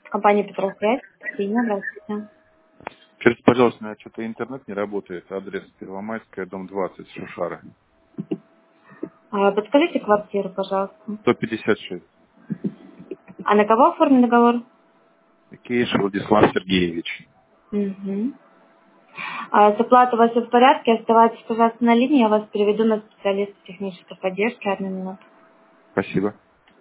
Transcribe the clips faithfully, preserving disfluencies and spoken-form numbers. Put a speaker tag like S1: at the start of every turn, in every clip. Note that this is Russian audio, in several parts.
S1: Компания «Петросвязь». Кристина, здравствуйте.
S2: Скажите, пожалуйста, у меня что-то интернет не работает. Адрес Первомайская, дом двадцать, Шушара.
S1: А, Подскажите квартиру, пожалуйста.
S2: сто пятьдесят шесть.
S1: А на кого оформлен договор?
S2: Кейш Владислав Сергеевич.
S1: Угу. А, с оплатой у вас все в порядке. Оставайтесь, пожалуйста, на линии. Я вас переведу на специалиста технической поддержки. Одну минуту.
S2: Спасибо.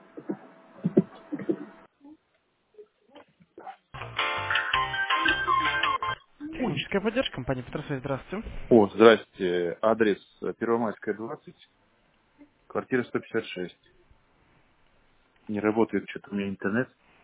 S3: Техническая поддержка, компания Петросвязь, здравствуйте.
S2: О, здрасте. Адрес э, Первомайская, двадцать, квартира сто пятьдесят шесть. Не работает что-то у меня интернет.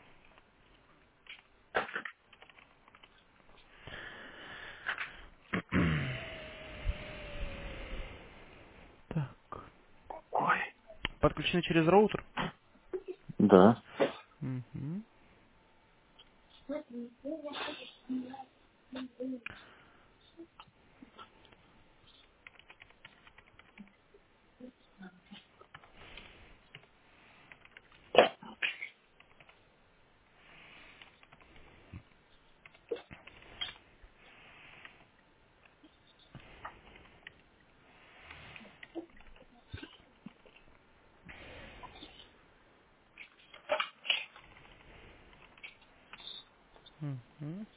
S3: Так.
S2: Ой.
S3: Подключены через роутер?
S2: Да.
S3: Мгм. Мгм.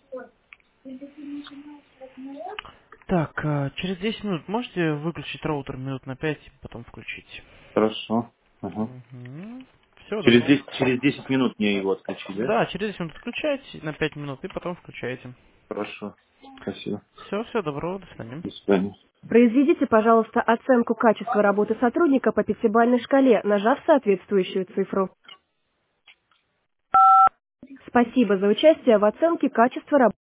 S3: Так, а, через десять минут можете выключить роутер минут на пять, потом включить?
S2: Хорошо. Ага.
S3: Угу. Все,
S2: Через
S3: добро.
S2: десять, через десять минут мне его отключить, да?
S3: Да, через десять минут включайте на пять минут и потом включайте.
S2: Хорошо. Спасибо.
S3: Все, все, добро, до свидания.
S2: До свидания.
S4: Произведите, пожалуйста, оценку качества работы сотрудника по пятибалльной шкале, нажав соответствующую цифру. Спасибо за участие в оценке качества работы.